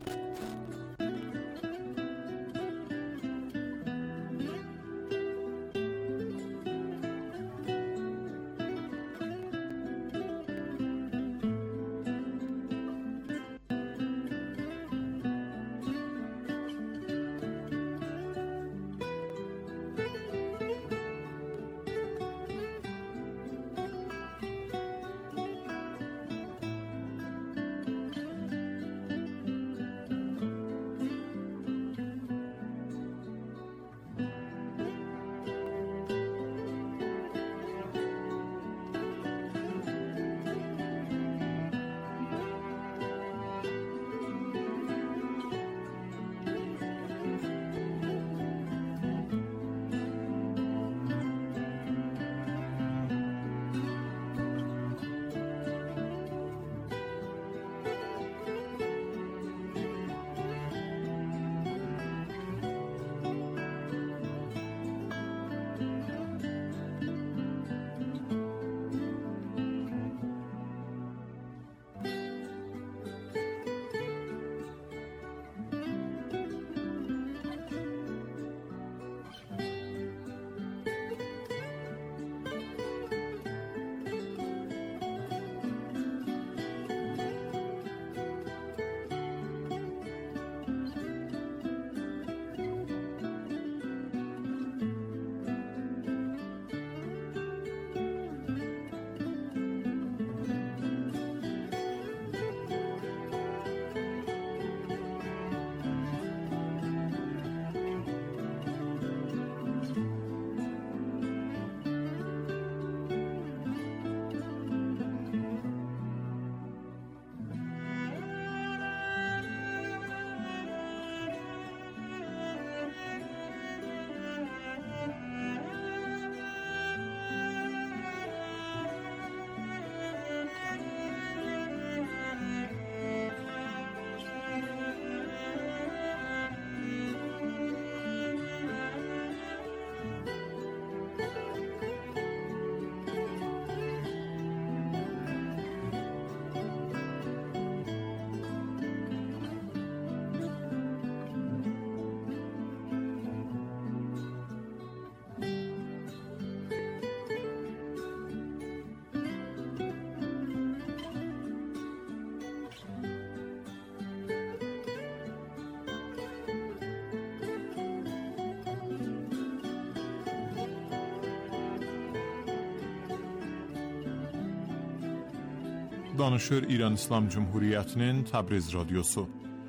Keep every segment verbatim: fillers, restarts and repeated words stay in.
Danışır İran İslam Cumhuriyyətinin Təbriz Radiosu.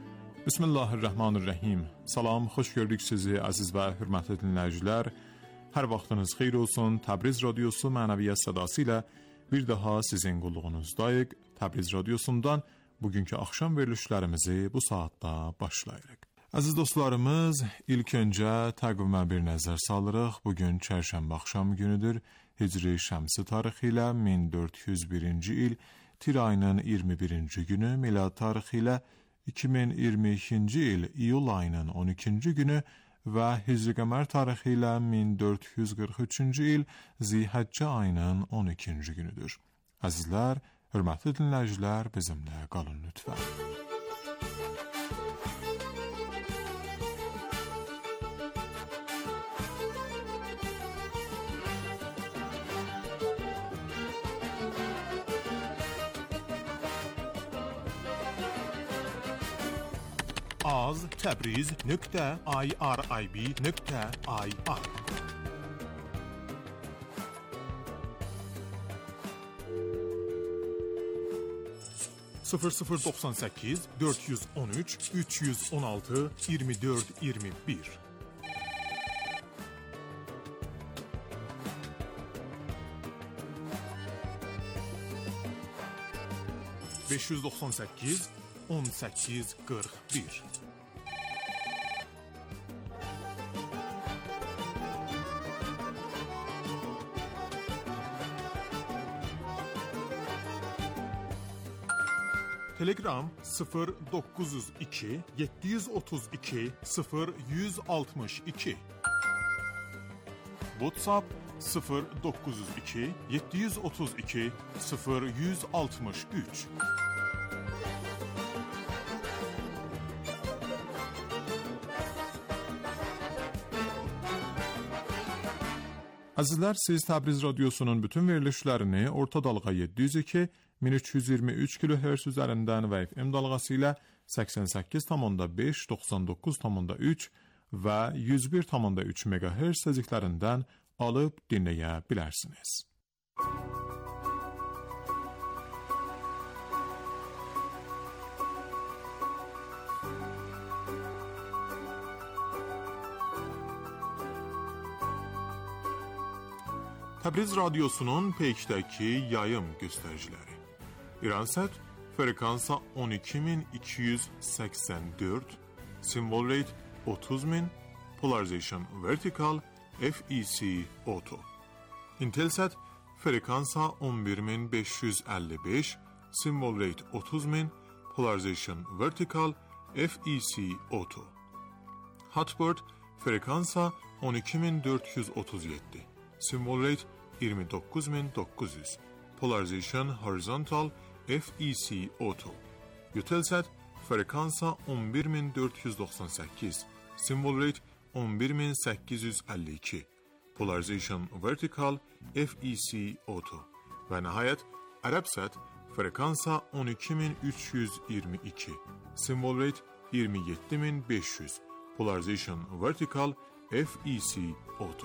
Bismillahirrahmanirrahim. Salam, xoş gördük sizi əziz və hörmətli dinləyicilər. Hər vaxtınız xeyir olsun. Təbriz Radiosu mənəviyyat sədası ilə bir daha sizin qulluğunuzdayıq. Təbriz Radiosundan bugünkü axşam verilişlərimizi bu saatda başlayırıq. Əziz dostlarımız, ilk öncə təqvimə bir nəzər salırıq. Bugün çərşənbə axşam günüdür. Hicri şəmsi tarixi ilə min dörd yüz birinci il Tir ayının iyirmi birinci günü, milad tarixi ilə iki min iyirmi ikinci il iyul ayının on ikinci günü və Hicri qəmər tarixi ilə min dörd yüz qırx üçüncü il Zilhəccə ayının on ikinci günüdür. Əzizlər, hörmətli dinləyicilər, bizimlə qalın lütfən. az təbriz nöqtə irib nöqtə ir sıfır sıfır doxsan səkkiz dörd yüz on üç üç yüz on altı iyirmi dörd iyirmi bir beş yüz doxsan səkkiz on səkkiz qırx bir Telegram sıfır dokuz yüz iki yeddi yüz otuz iki sıfır yüz altmış iki WhatsApp sıfır dokuz yüz iki yeddi yüz otuz iki sıfır yüz altmış üç Azizler, siz Təbriz Radyosu'nun bütün verilişlerini orta dalga yedi yüz iki min üç yüz iyirmi üç kilohertz üzerinden ve F M dalgası ile seksen sekiz nokta beş doksan dokuz nokta üç ve yüz bir nokta üç megahertz teziklerinden alıp dinleyebilirsiniz. Təbriz Radyosu'nun pekteki yayım göstericileri. İransat frekansa on iki bin iki yüz seksen dört, symbol rate otuz bin, polarization vertical, F E C auto. Intelsat frekansa on bir bin beş yüz elli beş, symbol rate otuz bin, polarization vertical, F E C auto. Hotbird frekansa on iki bin dört yüz otuz yedi, symbol rate yirmi dokuz bin dokuz yüz, polarization horizontal, F E C auto. Eutelsat frekansa on bir bin dört yüz doksan sekiz, symbol rate on bir bin sekiz yüz elli iki, polarization vertical, F E C auto. Ve nihayet Arabsat frekansa on iki bin üç yüz yirmi iki, symbol rate yirmi yedi bin beş yüz, polarization vertical, F E C auto.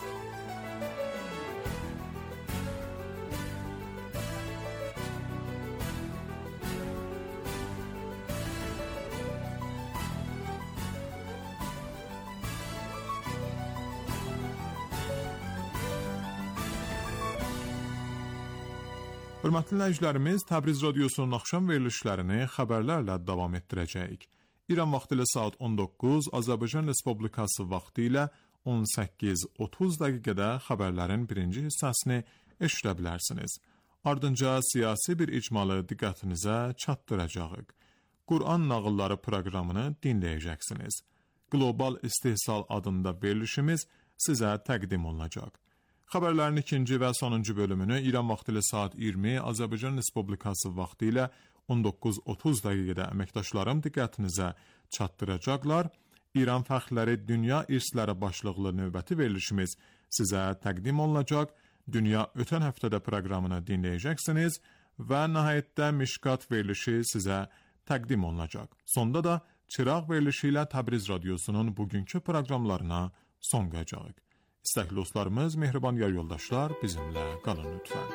Hörmətli dinləyicilərimiz, Təbriz Radyosu'nun axşam verilişlərini xəbərlərlə davam etdirəcəyik. İran vaxtı ilə saat on doqquz, Azərbaycan Respublikası vaxtı ilə on səkkiz otuz dəqiqədə xəbərlərin birinci hissəsini eşidə bilərsiniz. Ardınca siyasi bir icmalı diqqətinizə çatdıracağıq. Quran nağılları proqramını dinləyəcəksiniz. Global istehsal adında verilişimiz sizə təqdim olunacaq. Xəbərlərin ikinci və sonuncu bölümünü İran vaxtı ilə saat iyirmi, Azərbaycan Respublikası vaxtı ilə on doqquz otuz dəqiqədə əməkdaşlarım diqqətinizə çatdıracaqlar. İran fəxrləri Dünya İrsləri başlıqlı növbəti verilişimiz sizə təqdim olunacaq. Dünya ötən həftədə proqramını dinləyəcəksiniz və nəhayətdə Mişqat verilişi sizə təqdim olunacaq. Sonda da Çıraq verilişi ilə Təbriz Radyosu'nun bugünkü proqramlarına son qoyacağıq. İstəkli dostlarımız, mehriban yar yoldaşlar, bizimlə qalın lütfən.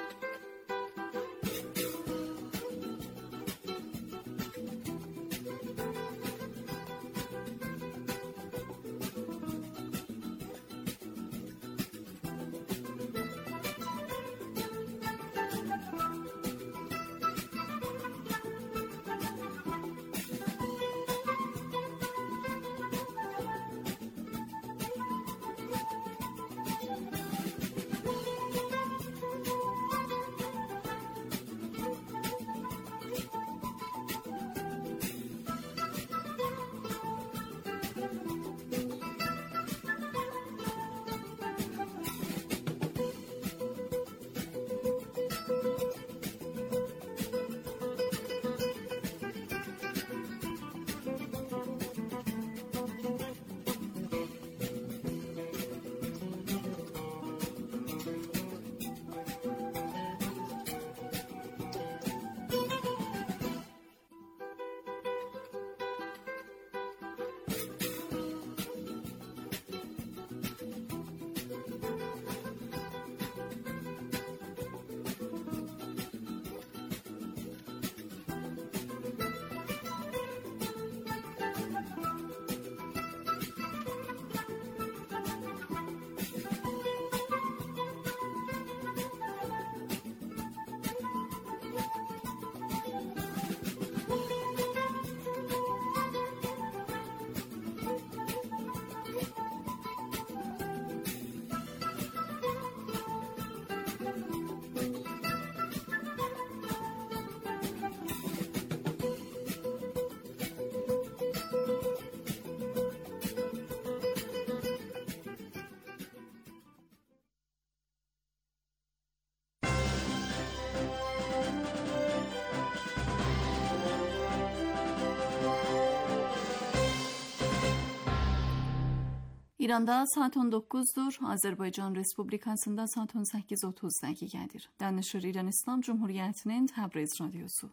İranda saat on doqquzdur, Azərbaycan Respublikasında saat on səkkiz otuz dəqiqədir. Danışır İran İslam Cumhuriyyətinin Təbriz radiosu.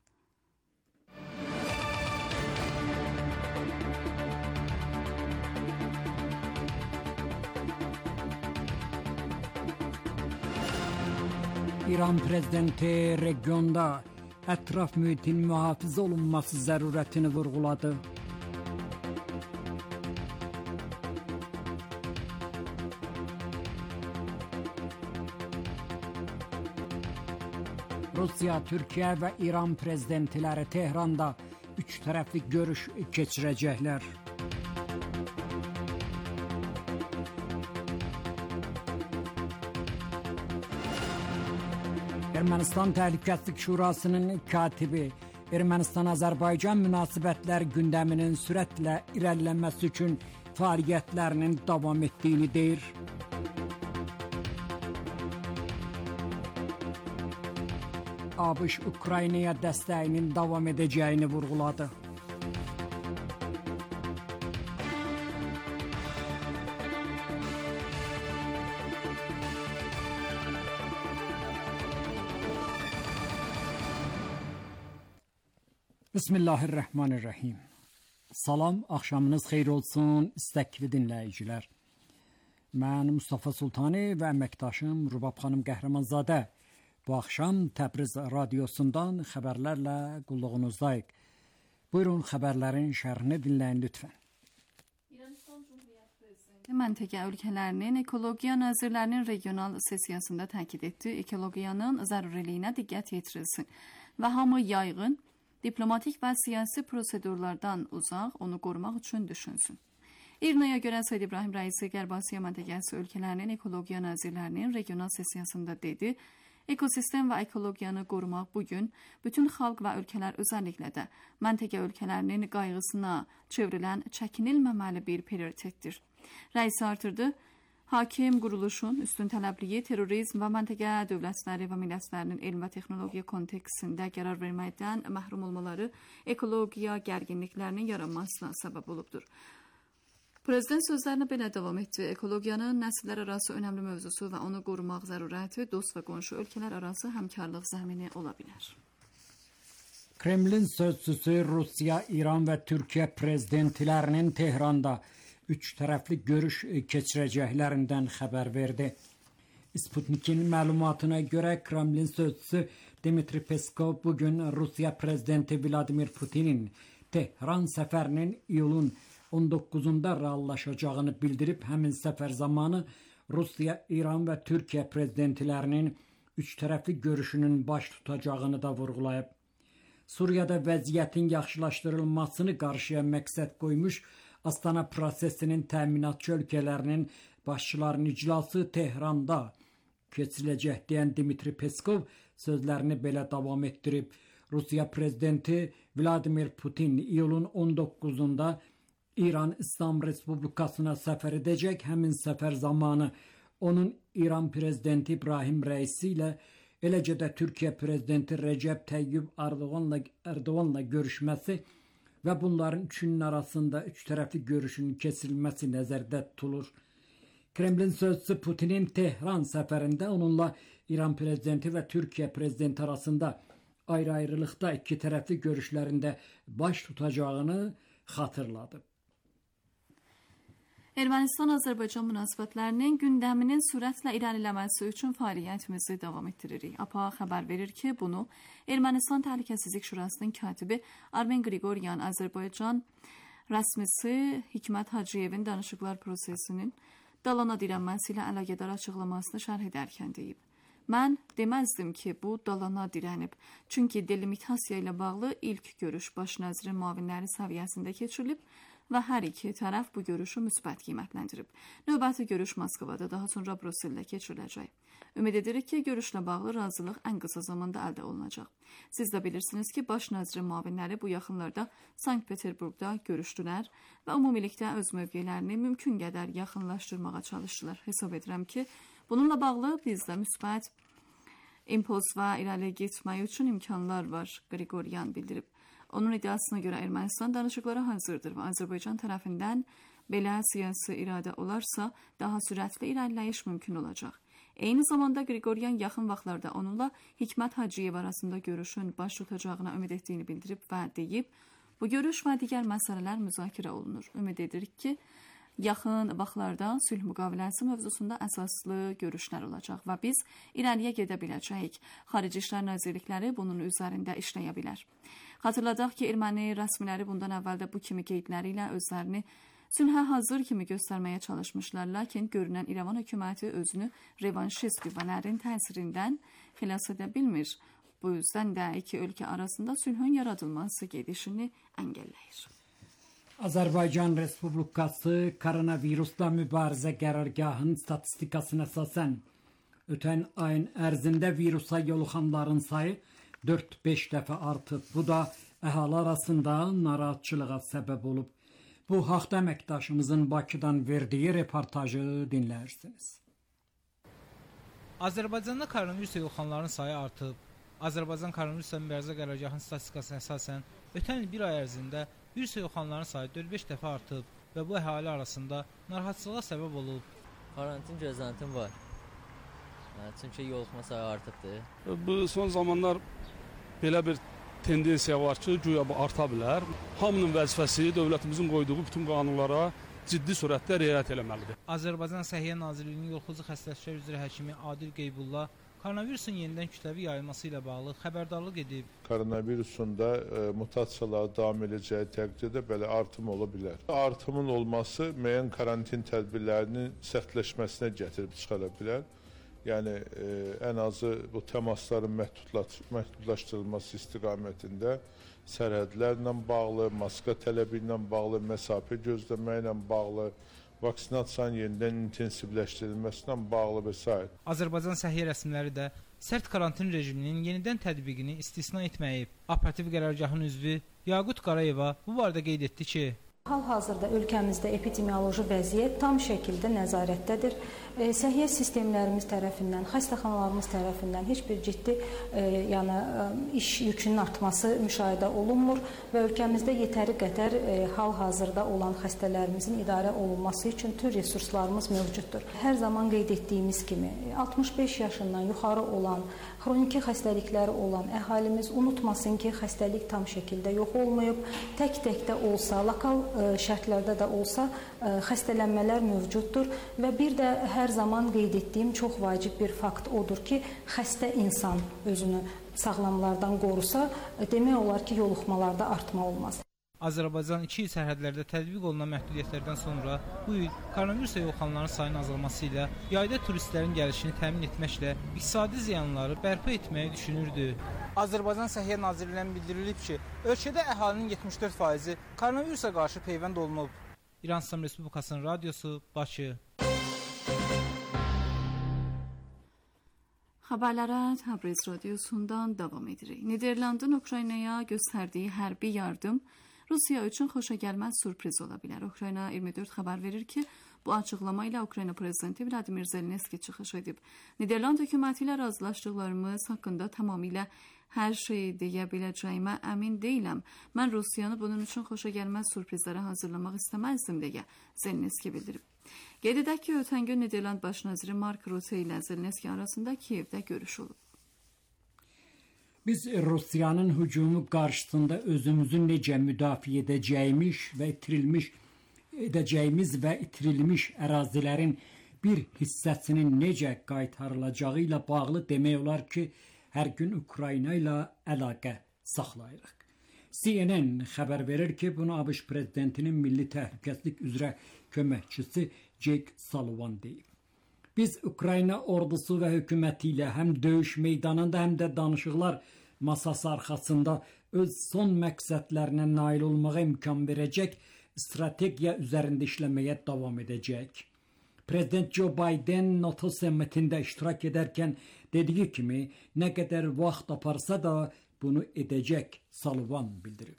İran prezidenti regionda ətraf mühitin mühafizə olunması zərurətini vurğuladı. Rusiya, Türkiyə və İran prezidentləri Tehranda üç tərəfli görüş keçirəcəklər. Ermənistan Təhlükəsizlik Şurasının katibi Ermənistan-Azərbaycan münasibətlər gündəminin sürətlə irəliləməsi üçün fəaliyyətlərinin davam etdiyini deyir. ABŞ Ukraynaya dəstəyinin davam edəcəyini vurğuladı. Bismillahirrahmanirrahim. Salam, axşamınız xeyir olsun, istəkli dinləyicilər. Mən Mustafa Sultani və əməkdaşım Rubab xanım Qəhrəmanzadə bu axşam Təbriz radiosundan xəbərlərlə qulluğunuzdayıq. Buyurun, xəbərlərin şərhini dinləyin lütfən. İran İslam Cumhuriyyəti Prezidenti məntəqə ölkələrinin ekologiya nazirlərinin regional sessiyasında təkid etdi, ekologiyanın zəruriliyinə diqqət yetirilsin və hamı yayğın, diplomatik və siyasi prosedurlardan uzaq onu qorumaq üçün düşünsün. İrnaya görə Səid İbrahim Rəisi Qərb Asiya məntəqəsi ölkələrinin ekologiya nazirlərinin regional sessiyasında dedi, ekosistem və ekologiyanı qorumaq bugün bütün xalq və ölkələr özəlliklə də məntəqə ölkələrinin qayğısına çevrilən çəkinilməməli bir prioritetdir. Rəisi artırdı, hakim quruluşun üstün tələbliyi terrorizm və məntəqə dövlətləri və millətlərinin elm və texnologiya kontekstində qərar verməkdən məhrum olmaları ekologiya gərginliklərinin yaranmasına səbəb olubdur. Prezident sözlərinə belə davam etdi. Ekologiyanın nəsillər arası önəmli mövzusu və onu qorumaq zərurəti dost və qonşu ölkələr arası həmkarlıq zəmini ola bilər. Kremlin sözçüsü Rusiya, İran və Türkiyə prezidentlərinin Tehranda üç tərəfli görüş keçirəcəklərindən xəbər verdi. Sputnik'in məlumatına görə Kremlin sözçüsü Dmitri Peskov bugün Rusiya prezidenti Vladimir Putin'in Tehran səfərinin iyulun on doqquzunda reallaşacağını bildirib, həmin səfər zamanı Rusiya, İran və Türkiyə prezidentlərinin üç tərəfli görüşünün baş tutacağını da vurğulayıb. Suriyada vəziyyətin yaxşılaşdırılmasını qarşıya məqsəd qoymuş Astana prosesinin təminatçı ölkələrinin başçılarının iclası Tehranda keçiriləcək deyən Dmitri Peskov sözlərini belə davam etdirib. Rusiya prezidenti Vladimir Putin iyulun on doqquzunda İran İslam Respublikasına səfər edəcək. Həmin səfər zamanı onun İran prezidenti İbrahim Rəisi ilə, eləcə də Türkiyə prezidenti Recep Tayyip Erdoğanla, Erdoğanla görüşməsi və bunların üçünün arasında üç tərəfli görüşün keçirilməsi nəzərdə tutulur. Kremlin sözçüsü Putin'in Tehran səfərində onunla İran prezidenti və Türkiyə prezidenti arasında ayrı-ayrılıqda iki tərəfli görüşlərində baş tutacağını xatırladı. Ermənistan-Azərbaycan münasibətlərinin gündəminin sürətlə irəliləməsi üçün fəaliyyətimizi davam etdiririk. A P A xəbər verir ki, bunu Ermənistan Təhlükəsizlik Şurasının katibi Armen Qriqoryan Azərbaycan rəsmisi Hikmət Hacıyevin danışıqlar prosesinin dalana dirənməsi ilə əlaqədar açıqlamasını şərh edərkən deyib. Mən deməzdim ki, bu dalana dirənib. Çünki delimitasiya ilə bağlı ilk görüş baş nəzirin müavinləri səviyyəsində keçirilib və hər iki tərəf bu görüşü müsbət qiymətləndirib. Növbəti görüş Moskvada, daha sonra Brüsseldə keçiriləcək. Ümid edirik ki, görüşlə bağlı razılıq ən qısa zamanda əldə olunacaq. Siz də bilirsiniz ki, baş nəzirin müavinləri bu yaxınlarda Sankt-Peterburqda görüşdülər və ümumilikdə öz mövqelərini mümkün qədər yaxınlaşdırmağa çalışdılar. Hesab edirəm ki, bununla bağlı bizdə müsbət impuls və irəli getmək üçün imkanlar var, Qriqoryan bildirib. Onun iddiasına görə Ermənistan danışıqlara hazırdır və Azərbaycan tərəfindən Belə siyasi iradə olarsa, daha sürətli irəliləyiş mümkün olacaq. Eyni zamanda Qriqoryan yaxın vaxtlarda onunla Hikmət Hacıyev arasında görüşün baş tutacağına ümid etdiyini bildirib və deyib, bu görüş və digər məsələlər müzakirə olunur. Ümid edirik ki, yaxın vaxtlarda sülh müqaviləsi mövzusunda əsaslı görüşlər olacaq və biz irəliyə gedə biləcəyik. Xarici İşlər Nazirlikləri bunun üzərində işləyə bilər. Xatırladaq ki, erməni rəsmiləri bundan əvvəl də bu kimi qeydləri ilə özlərini sülhə hazır kimi göstərməyə çalışmışlar, lakin görünən İrəvan hökuməti özünü revanşist qüvvələrin təsirindən xilas edə bilmir. Bu yüzden də iki ölkə arasında sülhün yaradılması gedişini əngəlləyir. Azərbaycan Respublikası koronavirusla mübarizə qərargahının statistikasına əsasən ötən ayın ərzində virusa yoluxanların sayı dörd beş dəfə artıb. Bu da əhali arasında narahatçılığa səbəb olub. Bu haqda əməkdaşımızın Bakıdan verdiyi reportajı dinlərsiniz. Azərbaycanda koronavirusla yoluxanların sayı artıb. Azərbaycan koronavirusla mübarizə qərargahının statistikasına əsasən ötən il bir ay ərzində virusla yoluxanların sayı dörd beş dəfə artıb və bu əhali arasında narahatçılığa səbəb olub. Karantin gözləntim var. Çünki yoluxma sayı artıbdır. Bu son zamanlar belə bir tendensiya var ki, güya bu arta bilər. Hamının vəzifəsi dövlətimizin qoyduğu bütün qanunlara ciddi sürətdə riayət eləməlidir. Azərbaycan Səhiyyə Nazirliyinin yoluxucu xəstəliklər üzrə həkimi Adil Qeybullah koronavirusun yenidən kütləvi yayılması ilə bağlı xəbərdarlıq edib. Koronavirusun da e, mutasiyalar davam edəcəyi təqdirdə belə artım ola bilər. Artımın olması müəyyən karantin tədbirlərinin sərtləşməsinə gətirib çıxara bilər. Yəni e, ən azı bu təmasların məhdudlaş məhdudlaşdırılması istiqamətində sərhədlərlə bağlı, maska tələbi ilə bağlı, məsafə gözləməklə bağlı, vaksinasiyanın yenidən intensivləşdirilməsinə bağlı və s. Azərbaycan səhiyyə rəsmiləri də sərt karantin rejiminin yenidən tətbiqini istisna etməyib. Operativ qərargahın üzvü Yaqut Qarayeva bu barədə qeyd etdi ki, hal-hazırda ölkəmizdə epidemioloji vəziyyət tam şəkildə nəzarətdədir. E, səhiyyə sistemlərimiz tərəfindən, xəstəxanalarımız tərəfindən heç bir ciddi e, yəni, e, iş yükünün artması müşahidə olunmur və ölkəmizdə yetəri qədər e, hal-hazırda olan xəstələrimizin idarə olunması üçün tüm resurslarımız mövcuddur. Hər zaman qeyd etdiyimiz kimi altmış beş yaşından yuxarı olan, xroniki xəstəlikləri olan əhalimiz unutmasın ki, xəstəlik tam şəkildə yox olmayıb. Tək-tək də olsa, lokal şərtlərdə də olsa xəstələnmələr mövcuddur və bir də hər zaman qeyd etdiyim çox vacib bir fakt odur ki, xəstə insan özünü sağlamlardan qorusa, demək olar ki, yoluxmalarda artma olmaz. Azərbaycan iki il sərhədlərdə tətbiq olunan məhdudiyyətlərdən sonra bu il koronavirusla yoluxanların sayının azalması ilə yayda turistlərin gəlişini təmin etməklə iqtisadi ziyanları bərpa etməyi düşünürdü. Azərbaycan Səhiyyə Nazirliyinin bildirilib ki, ölkədə əhalinin yetmiş dörd faizi koronavirusa qarşı peyvənd olunub. İran İslam Respublikasının radiosu, Bakı. Xəbərlərə Təbriz radiosundan davam edirik. Niderlandın Ukraynaya göstərdiyi hərbi yardım Rusiya üçün xoşagəlməz sürpriz ola bilər. Ukrayna iyirmi dörd xəbər verir ki, bu açıqlama ilə Ukrayna prezidenti Vladimir Zelenski çıxış edib. Niderland hökuməti ilə razılaşdıqlarımız haqqında tamamilə hər şeyi deyə biləcəyimə əmin deyiləm. Mən Rusiyanı bunun üçün xoşagəlməz sürprizlərə hazırlamaq istəməzdim deyə Zelenski bildirib. Qeyd edək ki, ötən gün Niderland baş naziri Mark Rutte ilə Zelenski arasında Kiyevdə görüş olub. Biz Rusiyanın hücumu qarşısında özümüzü necə müdafiə edəcəyimiz və itirilmiş edəcəyimiz və itirilmiş ərazilərin bir hissəsinin necə qaytarılacağı ilə bağlı demək olar ki, hər gün Ukrayna ilə əlaqə saxlayırıq. C N N xəbər verir ki, bunu ABŞ prezidentinin milli təhlükəsizlik üzrə köməkçisi Jake Sullivan deyib. Biz Ukrayna ordusu və hökuməti ilə həm döyüş meydanında, həm də danışıqlar masası arxasında öz son məqsədlərinə nail olmağa imkan verəcək strategiya üzərində işləməyə davam edəcək. Prezident Joe Biden NATO sammitində iştirak edərkən dediyi kimi, nə qədər vaxt aparsa da bunu edəcək, Sullivan bildirib.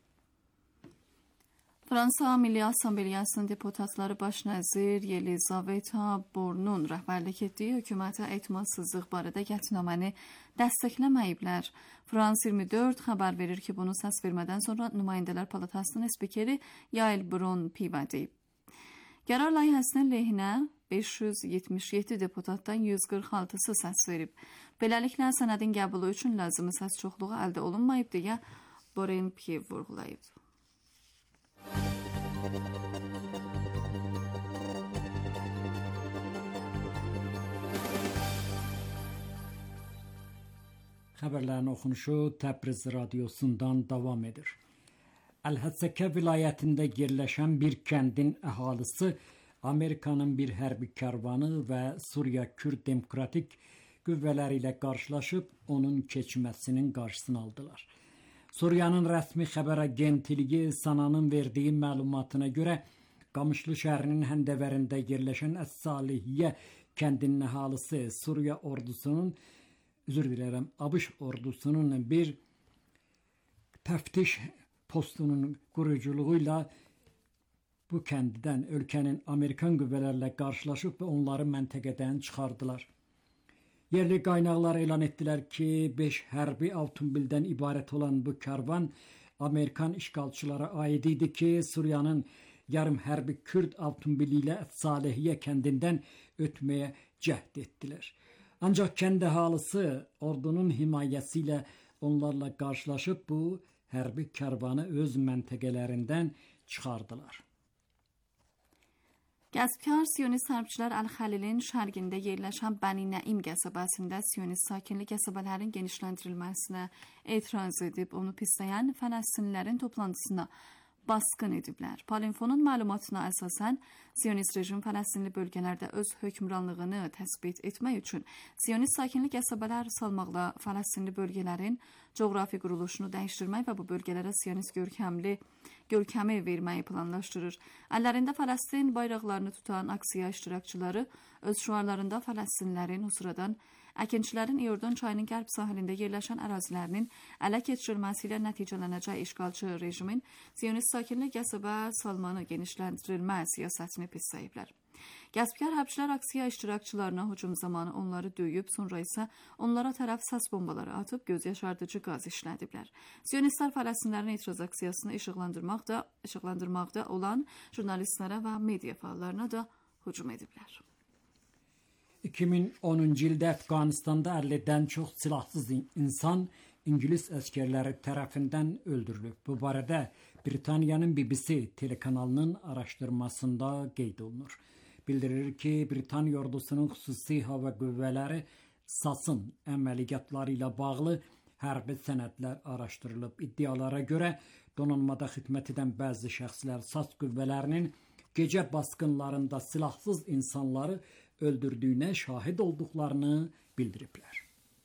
Fransa Milli Assambleyasının deputatları baş nəzir Yelizaveta Bornun rəhbərlik etdiyi hökumətə etimadsızlıq barədə qətnaməni dəstəkləməyiblər. Frans iyirmi dörd xəbər verir ki, bunu səs vermədən sonra Nümayəndələr Palatasının spikeri Yael Braun-Pivet deyib. Qərar layihəsinin lehinə beş yüz yetmiş yeddi deputatdan yüz qırx altısı səs verib. Beləliklə, sənədin qəbulu üçün lazımi səs çoxluğu əldə olunmayıb deyə Borenpiev vurğulayıb. Xəbərlərin oxunuşu Təbriz radiosundan davam edir. Əl-Həssəkə vilayətində yerləşən bir kəndin əhalisi Amerikanın bir hərbi karvanı və Suriya Kürd Demokratik qüvvələri ilə qarşılaşıb onun keçməsinin qarşısını aldılar. Suriyanın rəsmi xəbər agentliyi Sananın verdiyi məlumatına görə Qamışlı şəhərinin həndəvərində yerləşən Əs-Salihiyyə kəndinin əhalisi Suriya ordusunun Üzür dilərəm, ABŞ ordusunun bir təftiş postunun quruculuğu ilə bu kəndidən ölkənin Amerikan qüvvələrlə qarşılaşıb və onları məntəqədən çıxardılar. Yerli qaynaqlar elan etdilər ki, beş hərbi avtomobildən ibarət olan bu karvan Amerikan işğalçılara aid idi ki, Suriyanın yarım hərbi Kürd avtomobili ilə Salihiyyə kəndindən ötməyə cəhd etdilər. Ancaq kənd əhalisi ordunun himayəsi ilə onlarla qarşılaşıb bu hərbi karvanı öz məntəqələrindən çıxardılar. Qəzbkar Siyonist hərbçilər Əl-Xəlilin şərqində yerləşən Bəni Nəim qəsəbəsində Siyonist sakinli qəsəbələrin genişləndirilməsinə etiraz edib, onu pisləyən Fələstinlilərin toplantısına baskın ediblər. Palinfonun məlumatına əsasən, Siyonist rejim Fələstinli bölgələrdə öz hökmranlığını təsbit etmək üçün Siyonist sakinli qəsəbələr salmaqla Fələstinli bölgələrin coğrafi quruluşunu dəyişdirmək və bu bölgələrə Siyonist görkəmli görkəmi verməyi planlaşdırır. Əllərində Fələstin bayraqlarını tutan aksiya iştirakçıları öz şüarlarında Fələstinlilərin o sıradan əkinçilərin İordan çayının qərb sahilində yerləşən ərazilərinin ələ keçirilməsi ilə nəticələnəcək işğalçı rejimin Siyonist sakinli qəsəbə salmanı genişləndirilmə siyasətini pisləyiblər. Qəzbkar hərbçilər aksiya iştirakçılarına hücum zamanı onları döyüb, sonra isə onlara tərəf səs bombaları atıb göz yaşardıcı qaz işlədiblər. Siyonistlər Fələstinlərin etiraz aksiyasını işıqlandırmaqda, işıqlandırmaqda olan jurnalistlərə və media fəallarına da hücum ediblər. iki min onuncu ildə Əfqanistanda əllidən çox silahsız insan İngilis əskərləri tərəfindən öldürülüb. Bu barədə Britaniyanın B B C telekanalının araşdırmasında qeyd olunur. Bildirir ki, Britaniya ordusunun xüsusi hava qüvvələri SASın əməliyyatları ilə bağlı hərbi sənədlər araşdırılıb. İddialara görə donanmada xidmət edən bəzi şəxslər SAS qüvvələrinin gecə basqınlarında silahsız insanları öldürdüyünə şahid olduqlarını bildiriblər.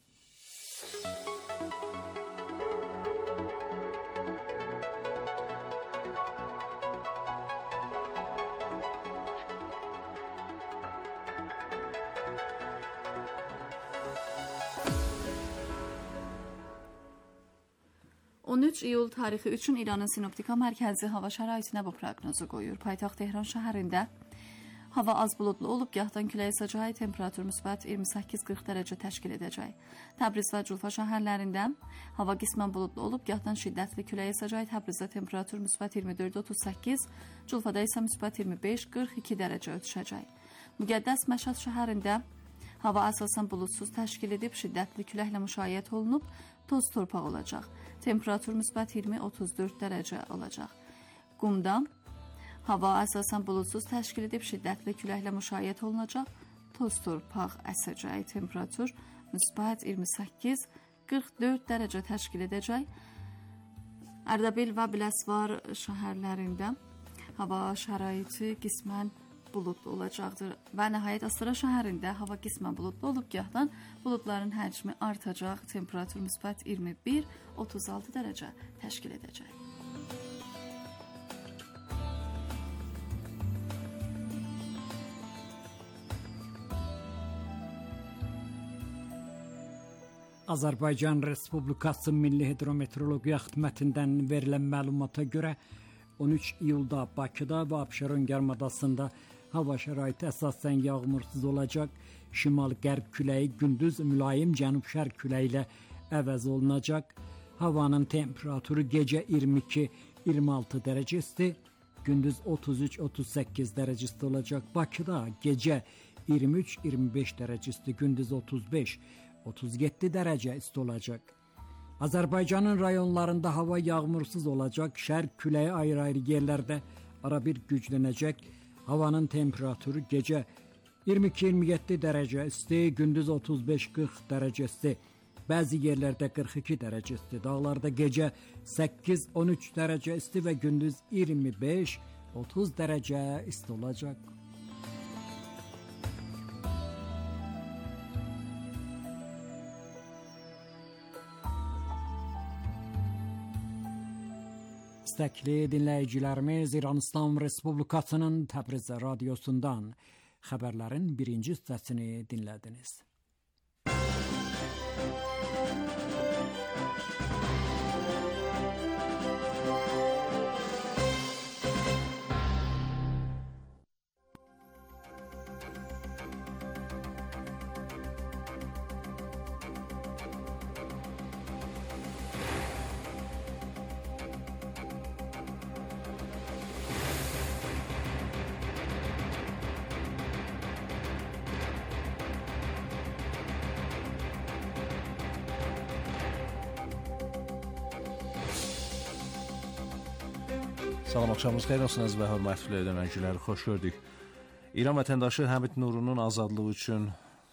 on üç iyul tarixi üçün İranın Sinoptika Mərkəzi hava şəraitinə bu proqnozu qoyur. Paytaxt Tehran şəhərində hava az buludlu olub, gahdan küləyə əsacağı, temperatur müsbət iyirmi səkkiz qırx dərəcə təşkil edəcək. Təbriz və Culfa şəhərlərində hava qismən buludlu olub, gahdan şiddətli küləyə əsacağı, Təbrizdə temperatur müsbət iyirmi dörd otuz səkkiz, Culfada isə müsbət iyirmi beş qırx iki dərəcə ötüşəcək. Müqəddəs Məşhad şəhərində hava əsasən buludsuz təşkil edib, şiddətli küləklə müşayiət olunub, toz torpaq olacaq. Temperatur müsbət iyirmi otuz dörd dərəcə olacaq. Qumda hava əsasən buludsuz təşkil edib, şiddətli küləklə müşayiət olunacaq, toz torpaq əsəcək. Temperatur müsbət iyirmi səkkiz qırx dörd dərəcə təşkil edəcək. Ərdəbil və Biləsvar şəhərlərində hava şəraiti qismən buludlu olacaqdır və nəhayət Astara şəhərində hava qismən buludlu olub, gahdan buludların həcmi artacaq, temperatur müsbət iyirmi bir otuz altı dərəcə təşkil edəcək. Azərbaycan Respublikası Milli Hidrometeorologiya Xidmətindən verilən məlumata görə on üç iyulda Bakıda və Abşeron yarımadasında hava şəraiti əsasən yağmursuz olacaq. Şimal-qərb küləyi gündüz mülayim cənub-şərq küləyi ilə əvəz olunacaq. Havanın temperaturu gecə iyirmi iki iyirmi altı dərəcə isti, gündüz otuz üç otuz sekiz derece isti olacak. Bakıda gece iyirmi üç iyirmi beş derece isti, gündüz otuz beş otuz yedi derece isti olacak. Azərbaycanın rayonlarında hava yağmursuz olacak. Şərq küləyi ayrı-ayrı yerlərdə ara bir güclənəcək. Havanın temperatürü gece iyirmi iki iyirmi yedi derece isti, gündüz otuz beş qırx derece isti. Bəzi yerlərdə qırx iki derece isti. Dağlarda gece səkkiz on üç derece isti ve gündüz iyirmi beş otuz derece isti olacak. İstəkli dinləyicilərimiz, İran İslam Respublikasının Təbriz radiosundan xəbərlərin birinci hissəsini dinlədiniz. Salam, axşamınız xeyir olsun əziz və hörmətli dinləyicilər, xoş gördük. İran vətəndaşı Həmid Nurunun azadlığı üçün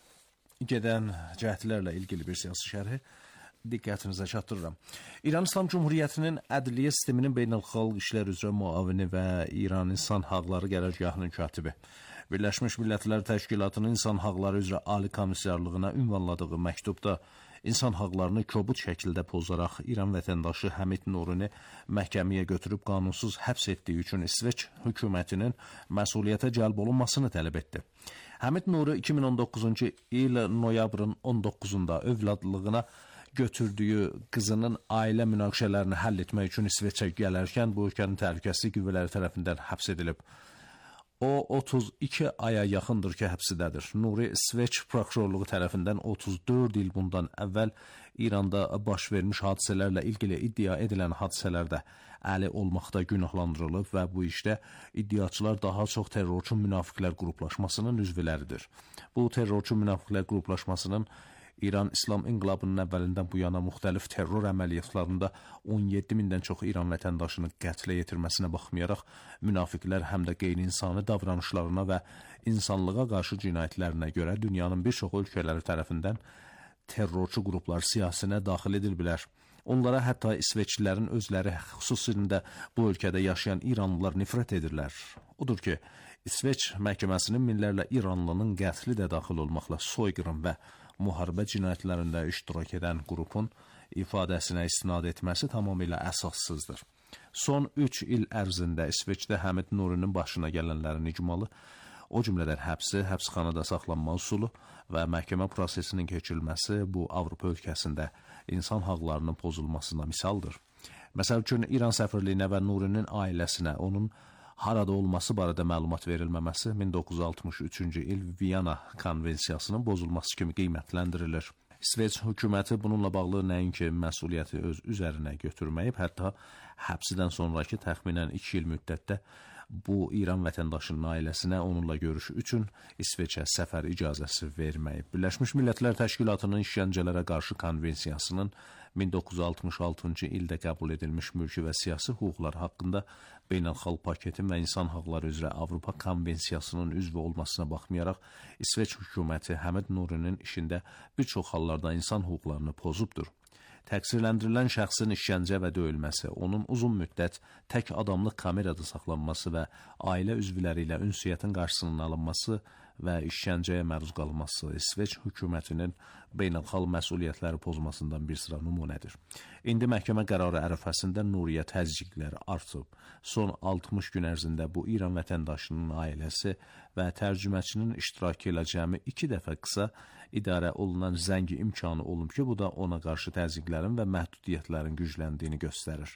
gedən cəhdlərlə ilgili bir siyasi şərhi diqqətinizə çatdırıram. İran İslam Cumhuriyyətinin ədliyyə sisteminin beynəlxalq işlər üzrə müavini və İran İnsan Haqları Qərargahının katibi, Birləşmiş Millətlər Təşkilatının İnsan Haqları üzrə Ali Komissarlığına ünvanladığı məktubda İnsan haqlarını kobud şəkildə pozaraq İran vətəndaşı Həmid Nurunu məhkəməyə götürüb qanunsuz həbs etdiyi üçün İsveç hökumətinin məsuliyyətə cəlb olunmasını tələb etdi. Həmid Nuru iki min on doqquzuncu il noyabrın on doqquzunda övladlığına götürdüyü qızının ailə münaqişələrini həll etmək üçün İsveçə gələrkən bu ölkənin təhlükəsizlik qüvvələri tərəfindən həbs edilib. O otuz iki aya yaxındır ki, həbsidədir. Nuri İsveç prokurorluğu tərəfindən otuz dörd il bundan əvvəl İranda baş vermiş hadisələrlə ilgili iddia edilən hadisələrdə əli olmaqda günahlandırılıb və bu işdə iddiaçılar daha çox terrorçu münafiqlər qruplaşmasının üzvləridir. Bu terrorçu münafiqlər qruplaşmasının İran İslam İnqilabının əvvəlindən bu yana müxtəlif terror əməliyyatlarında on yeddi mindən çox İran vətəndaşını qətlə yetirməsinə baxmayaraq, münafiqlər həm də qeyri-insani davranışlarına və insanlığa qarşı cinayətlərinə görə dünyanın bir çox ölkələri tərəfindən terrorçu qruplar siyasinə daxil edilbilər. Onlara hətta İsveçlilərin özləri, xüsusilə bu ölkədə yaşayan İranlılar nifrət edirlər. Odur ki, İsveç məhkəməsinin minlərlə İranlının qətli də daxil olmaqla soyqırım və müharibə cinayətlərində iştirak edən qrupun ifadəsinə istinad etməsi tamamilə əsassızdır. Son üç il ərzində İsveçdə Həmid Nurunun başına gələnlərin icmalı, o cümlədən həbsi, həbsxanada saxlanma usulu və məhkəmə prosesinin keçirilməsi bu Avropa ölkəsində insan haqlarının pozulmasına misaldır. Məsəl üçün, İran səfirliyinə və Nurunun ailəsinə onun harada olması barədə məlumat verilməməsi min doqquz yüz altmış üçüncü il Viyana konvensiyasının bozulması kimi qiymətləndirilir. İsveç hökuməti bununla bağlı nəinki məsuliyyəti öz üzərinə götürməyib, hətta həbsidən sonraki təxminən iki il müddətdə bu İran vətəndaşının ailəsinə onunla görüşü üçün İsveçə səfər icazəsi verməyib. Birləşmiş Millətlər Təşkilatının işgəncələrə qarşı konvensiyasının min doqquz yüz altmış altıncı ildə qəbul edilmiş mülki və siyasi hüquqlar haqqında beynəlxalq paketin və insan haqları üzrə Avropa konvensiyasının üzvü olmasına baxmayaraq, İsveç hökuməti Həmid Nurunun işində bir çox hallarda insan hüquqlarını pozubdur. Təqsirləndirilən şəxsin işgəncə və döyülməsi, onun uzun müddət tək adamlıq kamerada saxlanması və ailə üzvləri ilə ünsiyyətin qarşısının alınması və işgəncəyə məruz qalması İsveç hökumətinin beynəlxalq məsuliyyətləri pozmasından bir sıra nümunədir. İndi məhkəmə qərarı ərəfəsində Nuriyə təzyiqlər artıb. Son altmış gün ərzində bu İran vətəndaşının ailəsi və tərcüməçinin iştirakı ilə cəmi iki dəfə qısa idarə olunan zəngi imkanı olub ki, bu da ona qarşı təzyiqlərin və məhdudiyyətlərin gücləndiyini göstərir.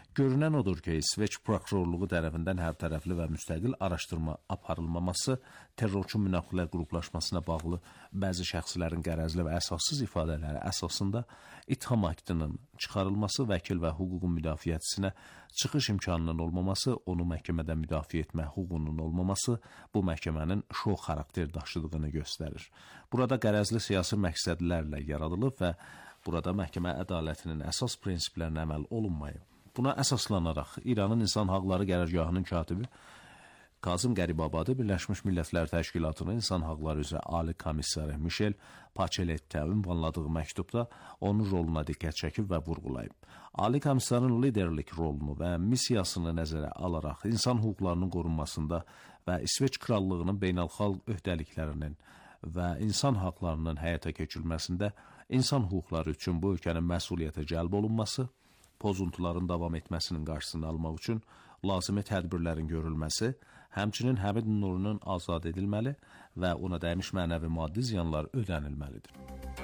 Görünən odur ki, İsveç prokurorluğu tərəfindən hərtərəfli və müstəqil araşdırma aparılmaması, terrorçu münafıqlər qruplaşmasına bağlı bəzi şəxslərin qərəzli və əsassız ifadələri əsasında itham aktının çıxarılması, vəkil və hüququn müdafiəçisinə çıxış imkanının olmaması, onu məhkəmədə müdafiə etmə hüququnun olmaması bu məhkəmənin şox xarakter daşıdığını göstərir. Burada qərəzli siyasi məqsədlərlə yaradılıb və burada məhkəmə ədalətinin əsas prinsiplərinə əməl olunmayıb. Buna əsaslanaraq İranın İnsan Haqları Qərargahının katibi Kazım Qəribabadı Birləşmiş Millətlər Təşkilatının İnsan Haqları üzrə Ali Komissarı Michel Bachelet'ə ünvanladığı məktubda onun roluna diqqət çəkib və vurğulayıb. Ali Komissarın liderlik rolunu və missiyasını nəzərə alaraq insan hüquqlarının qorunmasında və İsveç Krallığının beynəlxalq öhdəliklərinin və insan haqlarının həyata keçirilməsində insan hüquqları üçün bu ölkənin məsuliyyətə cəlb olunması, pozuntuların davam etməsinin qarşısını almaq üçün lazımi tədbirlərin görülməsi, həmçinin Həmid Nurunun azad edilməli və ona dəymiş mənəvi maddi ziyanlar ödənilməlidir.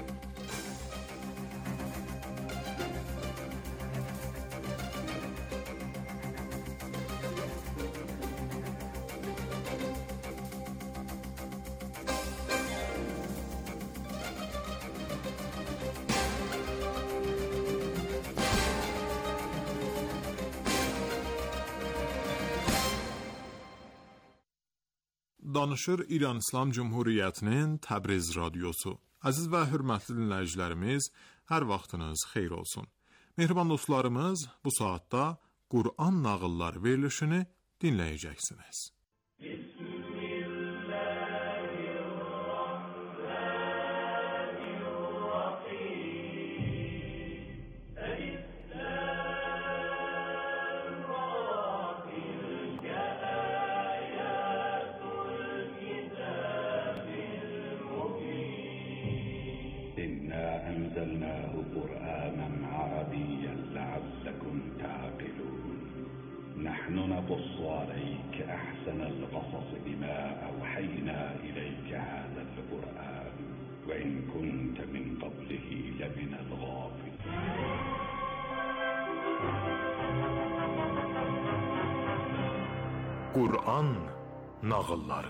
Danışır İran İslam Cumhuriyyətinin Təbriz radiosu. Əziz və hörmətli dinləyicilərimiz, hər vaxtınız xeyir olsun. Mehriban dostlarımız, bu saatda Qur'an nağılları verilişini dinləyəcəksiniz. أنزلناه قرآنا عربيا لعلكم تعقلون نحن نقص عليك أحسن القصص بما أوحينا إليك هذا القرآن وإن كنت من قبله لمن الغافلين. Qur'an nağılları.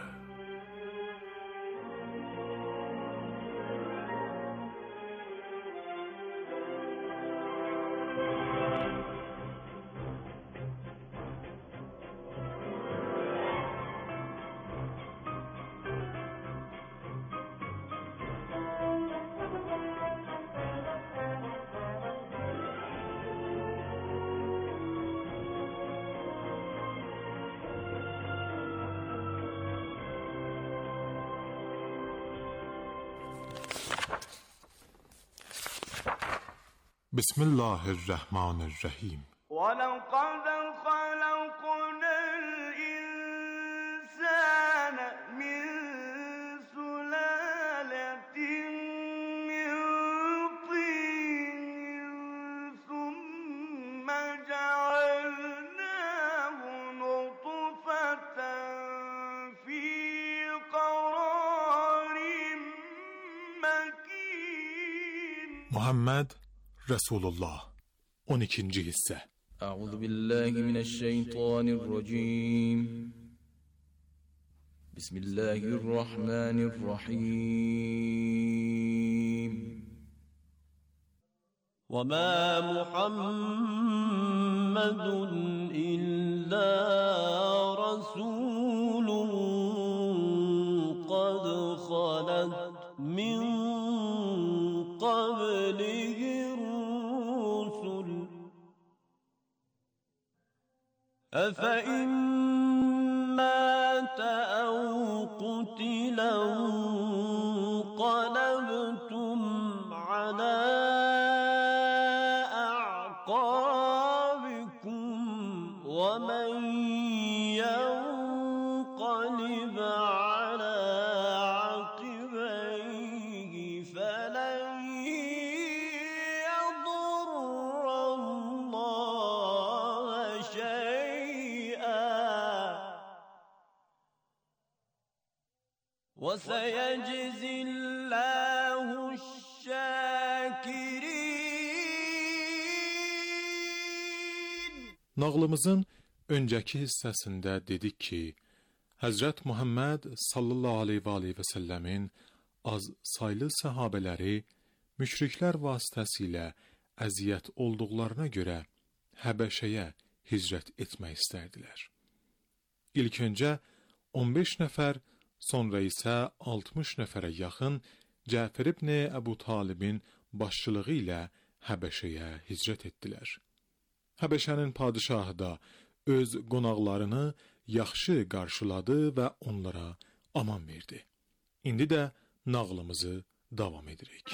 بسم الله الرحمن الرحیم. ولقد خلقنا الإنسان من سلالة من طين ثم جعلناه نطفة في قرار مكين. محمد Resulullah on ikinci hisse. Euzu billahi mineşşeytanirracim. Bismillahirrahmanirrahim. Ve ma Muhammedun illa rasulun qad khalat min qablihi أفإن مات أو قتل انقلبتم على أعقابكم ومن ينقلب على عقبيه فلن يضر الله شيئا وسيجزي الله الشاكرين. Nağlımızın öncəki hissəsində dedik ki, Həzrət Muhammed sallallahu aleyhi və aleyhi və səlləmin az saylı səhabələri müşriklər vasitəsilə əziyyət olduqlarına görə Həbəşəyə hicrət etmək istərdilər. İlk öncə on beş nəfər, sonra isə altmış nəfərə yaxın Cəfər ibn Əbu Talibin başçılığı ilə Həbəşəyə hicrət etdilər. Həbəşənin padişahı da öz qonaqlarını yaxşı qarşıladı və onlara aman verdi. İndi də nağlımızı davam edirik.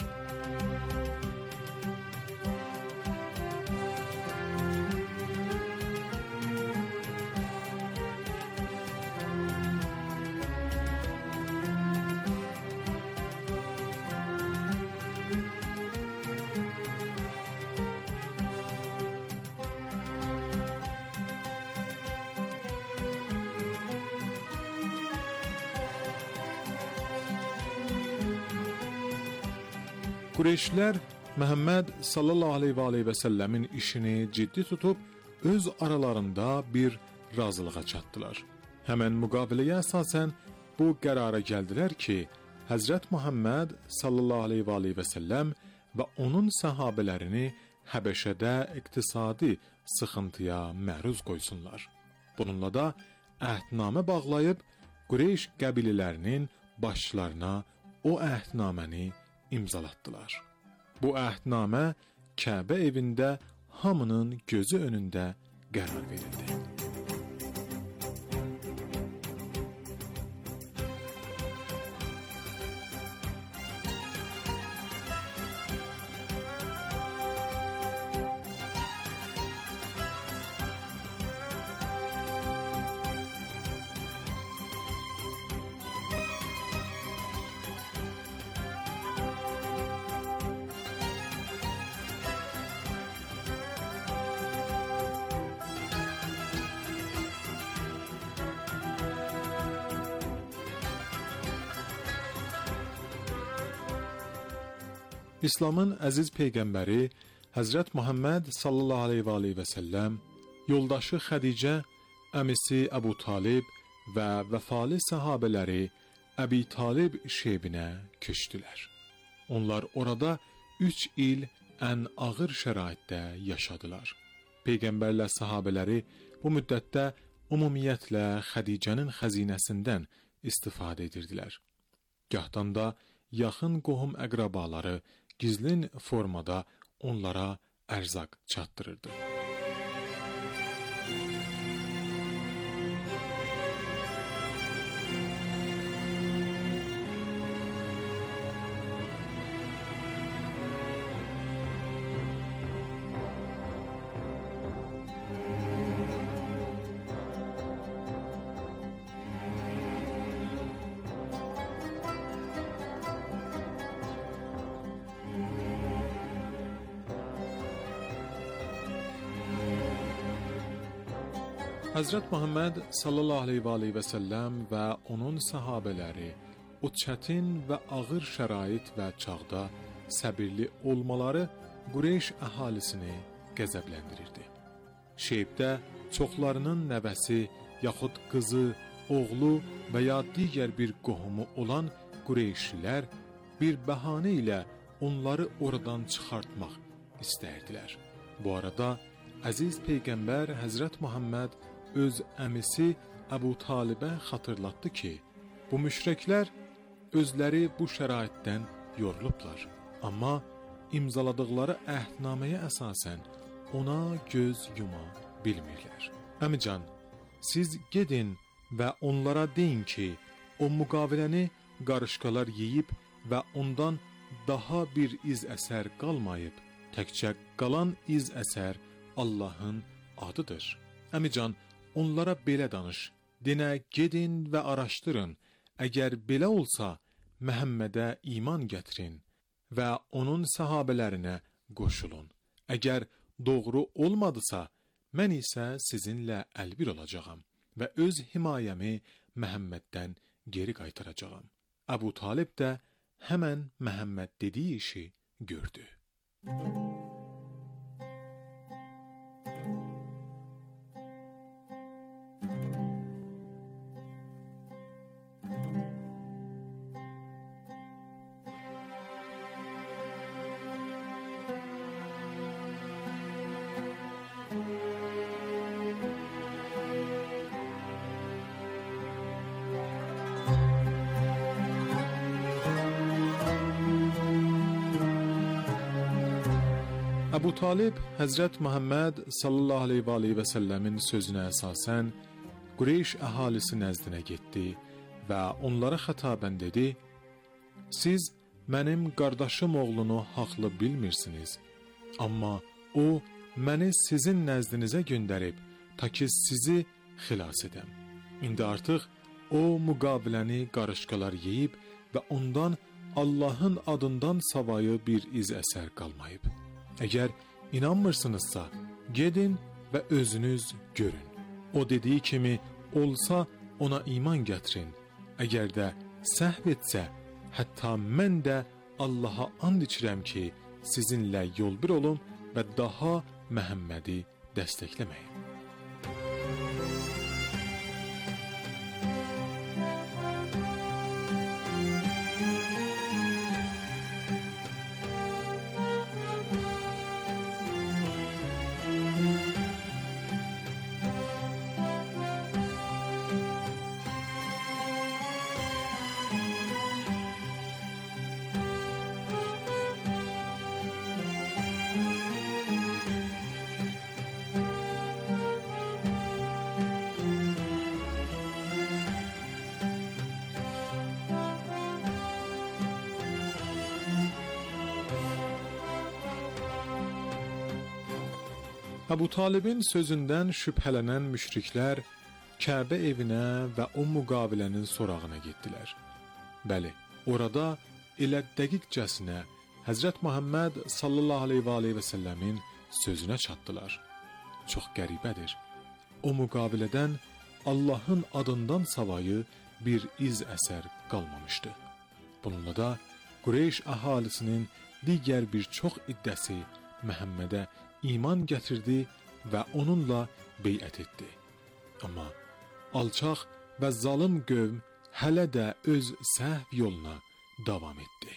Qureyşlər Məhəmməd sallallahu aleyhi və aleyhi və səlləmin işini ciddi tutub, öz aralarında bir razılığa çatdılar. Həmən müqaviləyə əsasən bu qərara gəldilər ki, Həzrət Muhammed sallallahu aleyhi və aleyhi və səlləm və onun səhabələrini Həbəşədə iqtisadi sıxıntıya məruz qoysunlar. Bununla da əhdnamə bağlayıb, Qureyş qəbilələrinin başçılarına o əhdnaməni imzalatdılar. Bu əhdnamə Kəbə evində hamının gözü önündə qərar verildi. İslamın əziz peyğəmbəri Həzrət Muhammed sallallahu aleyhi və aleyhi və səlləm, yoldaşı Xədicə, əmisi Əbu Talib və vəfalı səhabələri Əbi Talib şeibinə köçdülər. Onlar orada üç il ən ağır şəraitdə yaşadılar. Peyğəmbərlə səhabələri bu müddətdə ümumiyyətlə Xədicənin xəzinəsindən istifadə edirdilər. Gahdan da yaxın qohum əqrabaları gizlin formada onlara ərzaq çatdırırdı. Həzrət Muhammed sallallahu aleyhi və aleyhi və səlləm və onun səhabələri o çətin və ağır şərait və çağda səbirli olmaları Qureyş əhalisini qəzəbləndirirdi. Şeybdə çoxlarının nəvəsi, yaxud qızı, oğlu və ya digər bir qohumu olan Qureyşlilər bir bəhanə ilə onları oradan çıxartmaq istərdilər. Bu arada əziz Peyğəmbər Həzrət Muhammed öz əmisi Əbu Talibə xatırlatdı ki, bu müşriklər özləri bu şəraitdən yorulublar. Amma imzaladıqları əhdnaməyə əsasən ona göz yuma bilmirlər. Əmican, siz gedin və onlara deyin ki, o müqaviləni qarışqalar yeyib və ondan daha bir iz əsər qalmayıb, təkcə qalan iz əsər Allahın adıdır. Əmican, onlara belə danış, denə gedin və araşdırın, əgər belə olsa, Məhəmmədə iman gətirin və onun səhabələrinə qoşulun. Əgər doğru olmadısa, mən isə sizinlə əlbir olacağam və öz himayəmi Məhəmməddən geri qaytaracağam. Əbu Talib də həmən Məhəmməd dediyi işi gördü. Əbu Talib Həzrət Muhammed sallallahu aleyhi və aleyhi və səlləmin sözünə əsasən Qureyş əhalisi nəzdinə getdi və onlara xətabən dedi: "Siz mənim qardaşım oğlunu haqlı bilmirsiniz, amma o məni sizin nəzdinizə göndərib ta ki sizi xilas edəm. İndi artıq o müqaviləni qarışqalar yeyib və ondan Allahın adından savayı bir iz əsər qalmayıb. Əgər inanmırsınızsa, gedin və özünüz görün. O dediyi kimi olsa ona iman gətirin. Əgər də səhv etsə, hətta mən də Allaha and içirəm ki, sizinlə yol bir olum və daha Məhəmmədi dəstəkləməyin." Əbu Talibin sözündən şübhələnən müşriklər Kəbə evinə və o müqavilənin sorağına getdilər. Bəli, orada elə dəqiqcəsinə Həzrət Muhammed sallallahu aleyhi və aleyhi və səlləmin sözünə çatdılar. Çox qəribədir. O müqavilədən Allahın adından savayı bir iz əsər qalmamışdı. Bununla da Qureyş əhalisinin digər bir çox iddəsi Məhəmmədə iman gətirdi və onunla beyət etdi. Amma alçaq və zalım qövm hələ də öz səhv yoluna davam etdi.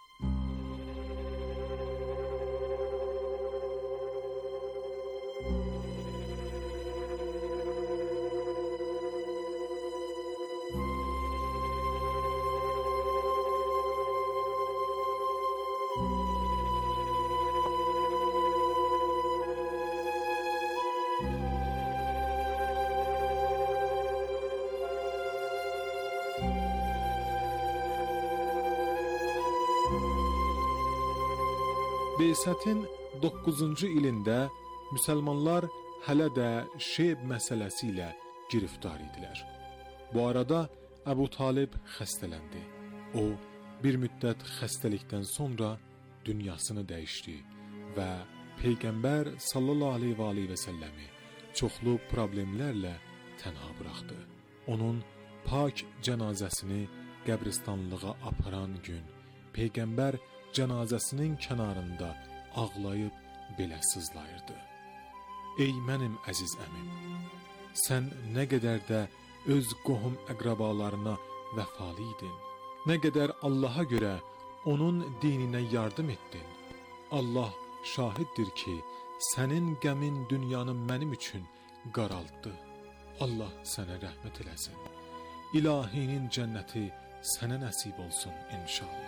Beysətin doqquzuncu ilində müsəlmanlar hələ də Şeyb məsələsi ilə giriftar idilər. Bu arada Əbu Talib xəstələndi. O, bir müddət xəstəlikdən sonra dünyasını dəyişdi və Peyğəmbər sallallahu aleyhi və aleyhi və səlləmi çoxlu problemlərlə tənha buraxdı. Onun pak cənazəsini qəbristanlığa aparan gün Peyğəmbər cənazəsinin kənarında ağlayıb belə sızlayırdı: "Ey mənim əziz əmim, sən nə qədər də öz qohum əqrabalarına vəfalı idin, nə qədər Allaha görə onun dininə yardım etdin. Allah şahiddir ki, sənin qəmin dünyanı mənim üçün qaraltdı. Allah sənə rəhmət eləsin. İlahinin cənnəti sənə nəsib olsun inşallah."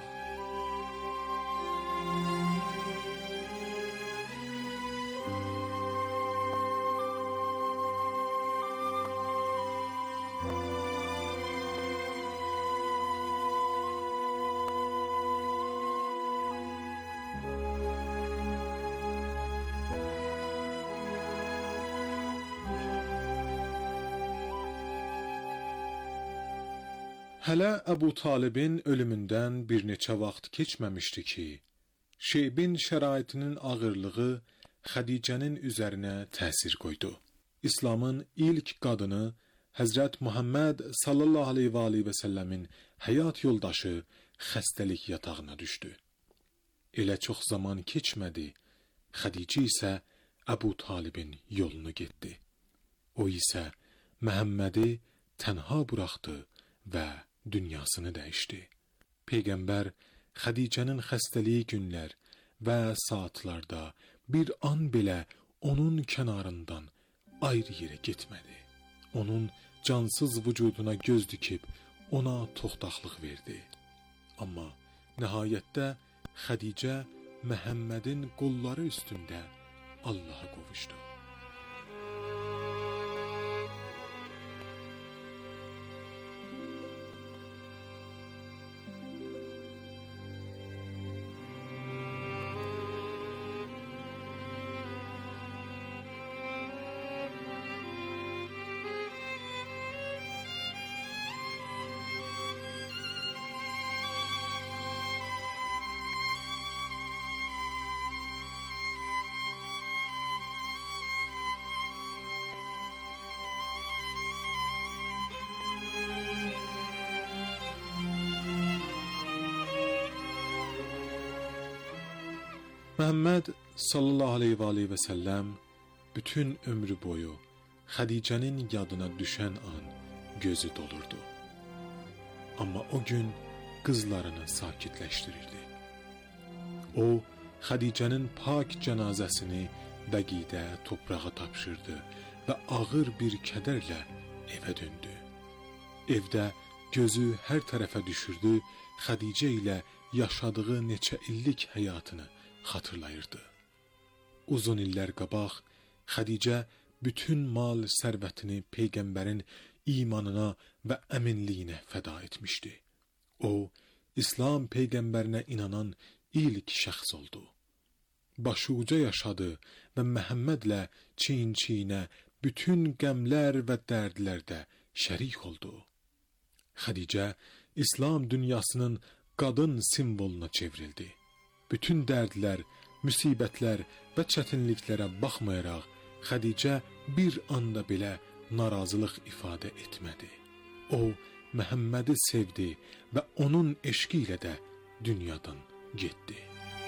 Hələ Əbu Talibin ölümündən bir neçə vaxt keçməmişdi ki, Şeybin şəraitinin ağırlığı Xədicənin üzərinə təsir qoydu. İslamın ilk qadını Həzrət Muhammed sallallahu aleyhi və aleyhi və səlləmin həyat yoldaşı xəstəlik yatağına düşdü. Elə çox zaman keçmədi, Xədicə isə Əbu Talibin yolunu getdi. O isə Məhəmmədi tənha buraxdı və dünyasını dəyişdi. Peyğəmbər Xədicənin xəstəliyi günlər və saatlarda bir an belə onun kənarından ayrı yerə getmədi. Onun cansız vücuduna göz dikib ona toxtaqlıq verdi. Amma nəhayətdə Xədicə Məhəmmədin qolları üstündə Allaha qovuşdu. Məhəmməd sallallahu aleyhi və aleyhi və səlləm bütün ömrü boyu Xədicənin yadına düşən an gözü dolurdu. Amma o gün qızlarını sakitləşdirirdi. O, Xədicənin pak cənazəsini bəqidə toprağa tapşırdı və ağır bir kədərlə evə döndü. Evdə gözü hər tərəfə düşürdü, Xədicə ilə yaşadığı neçə illik həyatını xatırlayırdı. Uzun illər qabaq Xədicə bütün mal sərvətini Peyğəmbərin imanına və əminliyinə fəda etmişdi. O, İslam Peyğəmbərinə inanan ilk şəxs oldu. Başuca yaşadı və Məhəmmədlə çiyin-çiyinə bütün qəmlər və dərdlərdə şərik oldu. Xədicə İslam dünyasının qadın simvoluna çevrildi. Bütün dərdlər, müsibətlər və çətinliklərə baxmayaraq, Xədicə bir anda belə narazılıq ifadə etmədi. O, Məhəmmədi sevdi və onun eşqi ilə də dünyadan getdi.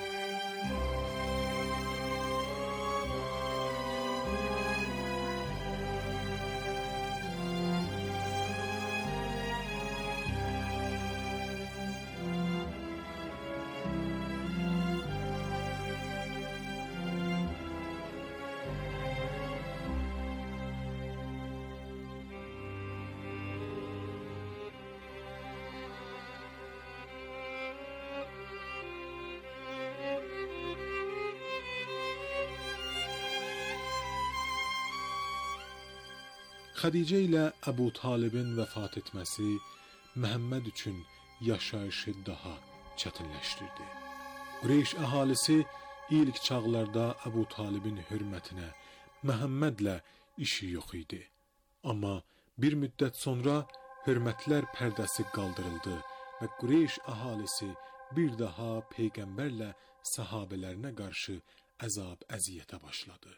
Xədicə ilə Əbu Talibin vəfat etməsi Məhəmməd üçün yaşayışı daha çətinləşdirdi. Qureyş əhalisi ilk çağlarda Əbu Talibin hörmətinə Məhəmmədlə işi yox idi. Amma bir müddət sonra hörmətlər pərdəsi qaldırıldı və Qureyş əhalisi bir daha Peyğəmbərlə sahabələrinə qarşı əzab əziyyətə başladı.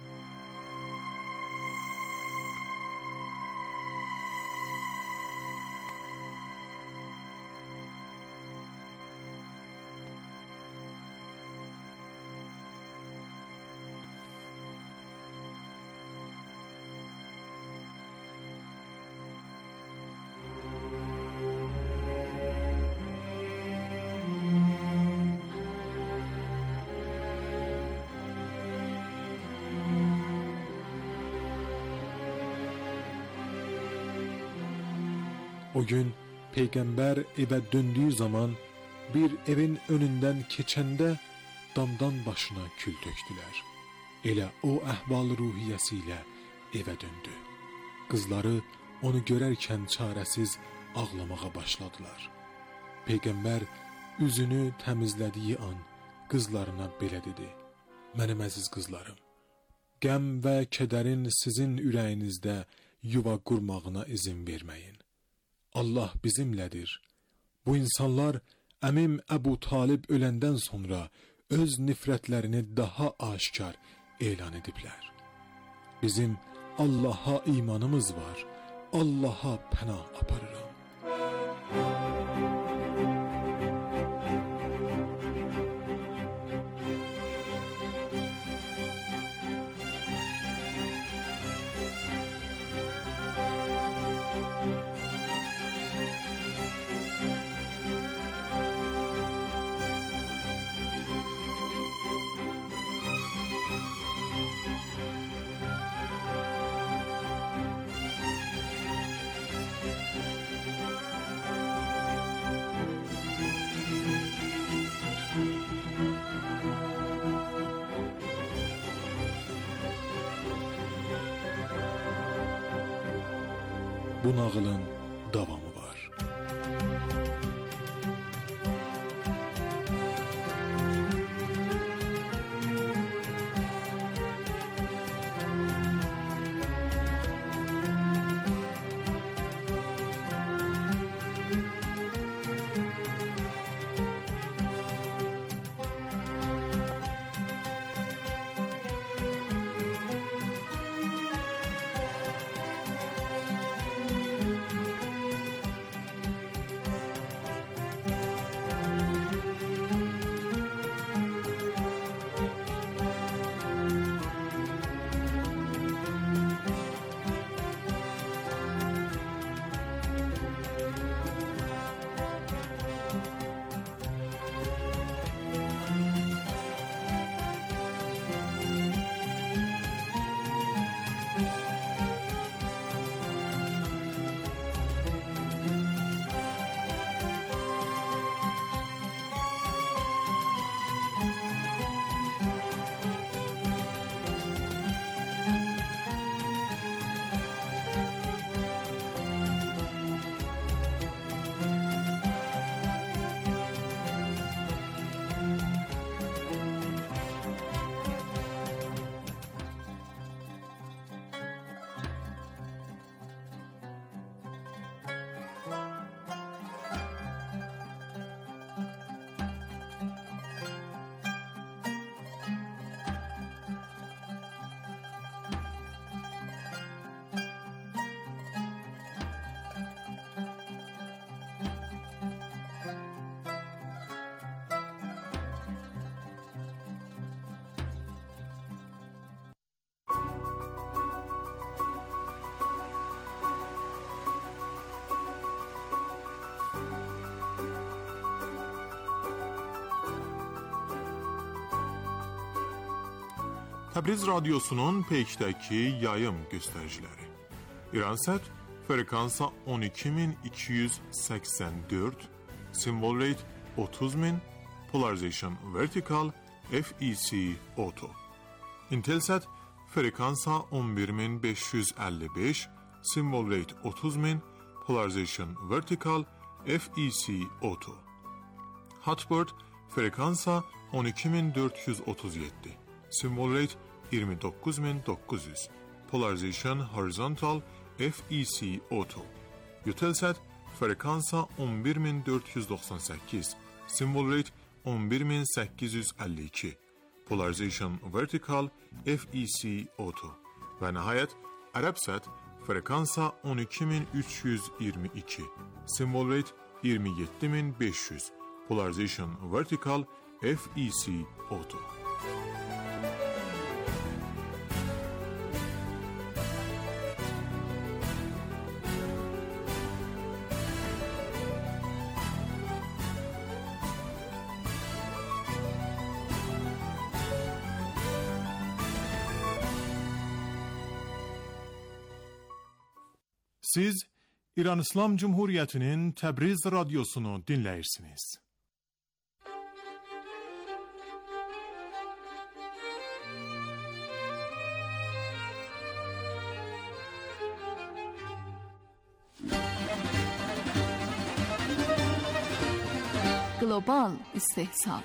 O gün Peyğəmbər evə döndüyü zaman bir evin önündən keçəndə damdan başına kül tökdülər. Elə o əhval-ruhiyyəsi ilə evə döndü. Qızları onu görərkən çarəsiz ağlamağa başladılar. Peyğəmbər üzünü təmizlədiyi an qızlarına belə dedi: "Mənim əziz qızlarım, qəm və kədərin sizin ürəyinizdə yuva qurmağına izin verməyin. Allah bizimlədir. Bu insanlar əmim Əbu Talib öləndən sonra öz nifrətlərini daha aşkar elan ediblər. Bizim Allaha imanımız var. Allaha pənah aparıram." bu nağılın davamı var. Təbriz Radyosu'nun Peyk'təki yayım göstəriciləri. İransat frekansa on iki min iki yüz səksən dörd, symbol rate otuz min, polarization vertical, F E C auto. Intelsat frekansa on bir min beş yüz əlli beş, symbol rate otuz min, polarization vertical, F E C auto. Hotbird frekansa on iki min dörd yüz otuz yeddi, symbol rate iyirmi dokuz min dokuz yüz, polarization horizontal, F E C auto. Eutelsat frekansa on bir min dörd yüz doxsan səkkiz, symbol rate on bir min səkkiz yüz əlli iki, polarization vertical, F E C auto. Və nəhayət Arabsat frekansa on iki min üç yüz iyirmi iki, symbol rate iyirmi yeddi min beş yüz, polarization vertical, F E C auto. Siz İran İslam Cumhuriyeti'nin Təbriz Radyosunu dinləyirsiniz. Global istehsal.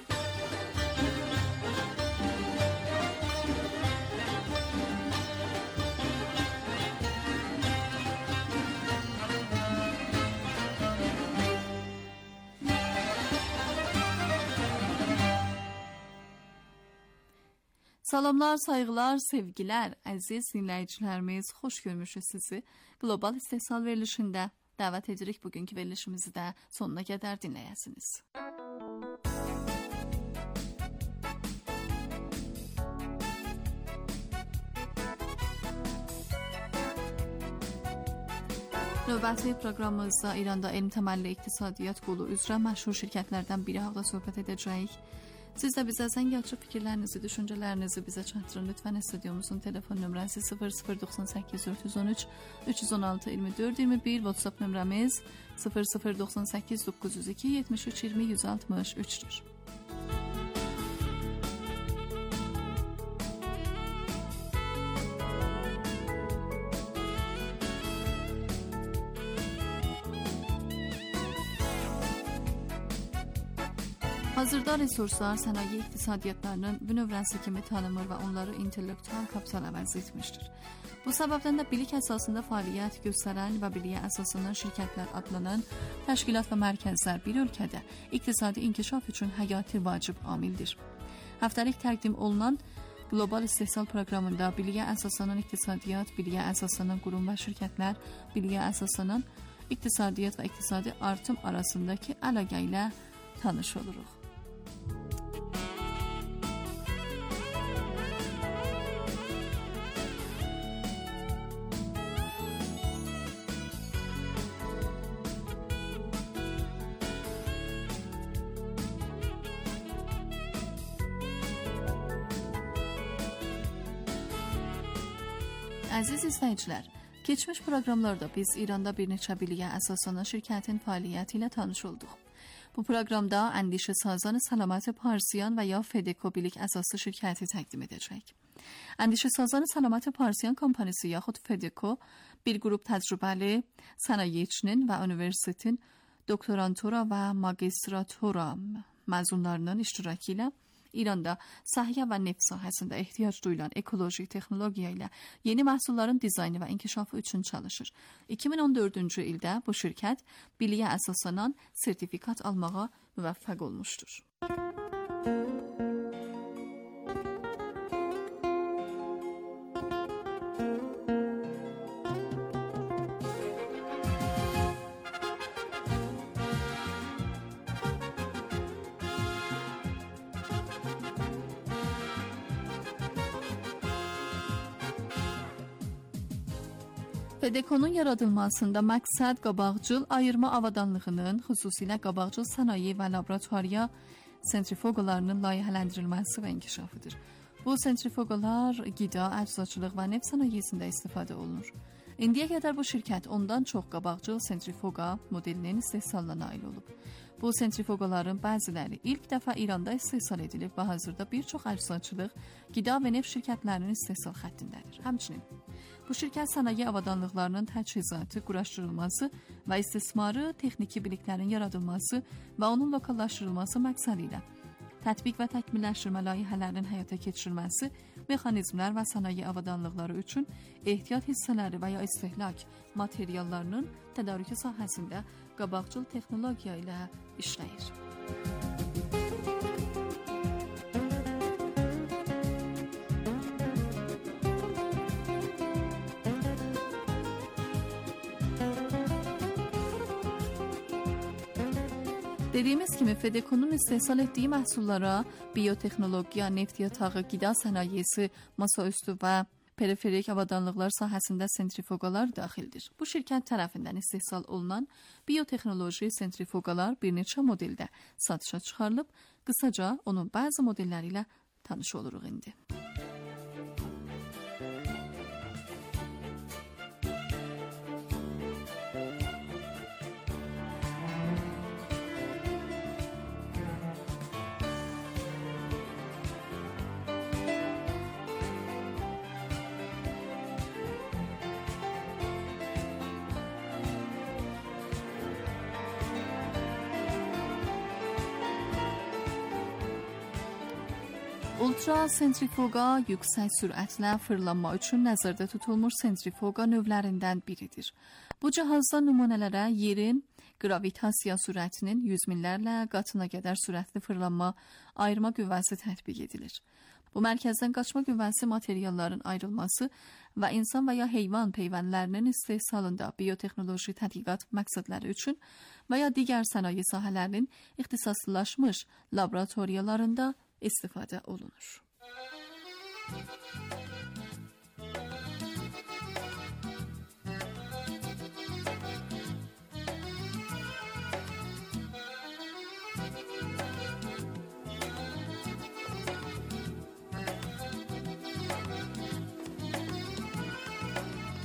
Salamlar, sayğılar, sevgilər, əziz dinləyicilərimiz, xoş görmüşük sizi. Global istehsal verilişində dəvət edirik bugünkü verilişimizi də sonuna qədər dinləyəsiniz. Növbəti proqramımızda İranda elm təməlli iqtisadiyyat qolu üzrə məşhur şirkətlərdən biri haqda söhbət edəcəyik. Siz də bizə zəng açıb fikirlərinizi, düşüncələrinizi bizə çatdırın. Lütfən stüdyomuzun telefon nömrəsi sıfır sıfır doxsan səkkiz dörd yüz on üç üç yüz on altı iyirmi dörd iyirmi bir, WhatsApp nömrəmiz sıfır sıfır doxsan səkkiz doqquz yüz iki yetmiş üç iyirmi yüz altmış üçdür. Hazırda resurslar sənaye iqtisadiyyatlarının bünövrəsi kimi tanımır və onları intellektual kapsal əvəz etmişdir. Bu səbəbdən də bilik əsasında fəaliyyət göstərən və biliyə əsaslanan şirkətlər adlanan təşkilat və mərkəzlər bir ölkədə iqtisadi inkişaf üçün həyati vacib amildir. Həftəlik təqdim olunan Qlobal istehsal proqramında biliyə əsaslanan iqtisadiyyat, biliyə əsaslanan qurum və şirkətlər, biliyə əsaslanan iqtisadiyyat və iqtisadi artım arasındakı əlaqə ilə tanış oluruq. Əziz izləyicilər, keçmiş proqramlarda biz İranda bir neçə biliyə əsaslanan şirkətin fəaliyyəti ilə tanış olduq. Bu proqramda Əndişə Sazan Salamat-ı Parsiyan və ya Fedeko bilik əsaslı şirkəti təqdim edəcək. Əndişə Sazan Salamat-ı Parsiyan kompaniyası yaxud Fedeko bir qrup təcrübəli sənayeçinin və universitetin doktorantura və magistratura məzunlarının iştirakı ilə İranda səhiyyə və neft sahəsində ehtiyac duyulan ekoloji texnologiya ilə yeni məhsulların dizaynı və inkişafı üçün çalışır. iki min on dördüncü ildə bu şirkət biliyə əsaslanan sertifikat almağa müvəffəq olmuşdur. Fedekonun yaradılmasında məqsəd qabaqcıl ayırma avadanlığının, xüsusilə qabaqcıl sənaye və laboratoriya sentrifuqalarının layihələndirilməsi və inkişafıdır. Bu sentrifuqalar qida, əczaçılıq və neft sənayesində istifadə olunur. İndiyə qədər bu şirkət ondan çox qabaqcıl sentrifuqa modelinin istehsalına nail olub. Bu sentrifuqaların bəziləri ilk dəfə İranda istehsal edilib və hazırda bir çox əczaçılıq, qida və neft şirkətlərinin istehsal xəttindədir. Həmçinin bu şirkət sənaye avadanlıqlarının təchizatı, quraşdırılması və istismarı, texniki biliklərin yaradılması və onun lokallaşdırılması məqsədi ilə tətbiq və təkmilləşdirmə layihələrinin həyata keçirilməsi, mexanizmlər və sənaye avadanlıqları üçün ehtiyat hissələri və ya istehlak materiallarının tədarükü sahəsində qabaqcıl texnologiya ilə işləyir. Dediyimiz kimi Fedekonun istehsal etdiyi məhsullara biyotexnologiya, neft yatağı, qida sənayesi, masaüstü və periferik avadanlıqlar sahəsində sentrifuqalar daxildir. Bu şirkət tərəfindən istehsal olunan biyotexnoloji sentrifuqalar bir neçə modeldə satışa çıxarılıb. Qısaca onun bəzi modelləri ilə tanış oluruq indi. Ultra sentrifuqa yüksək sürətlə fırlanma üçün nəzərdə tutulmuş sentrifuqa növlərindən biridir. Bu cihazda nümunələrə yerin gravitasiya sürətinin yüz minlərlə qatına qədər sürətli fırlanma ayırma qüvvəsi tətbiq edilir. Bu mərkəzdən qaçma qüvvəsi materialların ayrılması və insan və ya heyvan peyvəndlərinin istehsalında biyotexnoloji tədqiqat məqsədləri üçün və ya digər sənaye sahələrinin ixtisaslaşmış laboratoriyalarında istifadə olunur.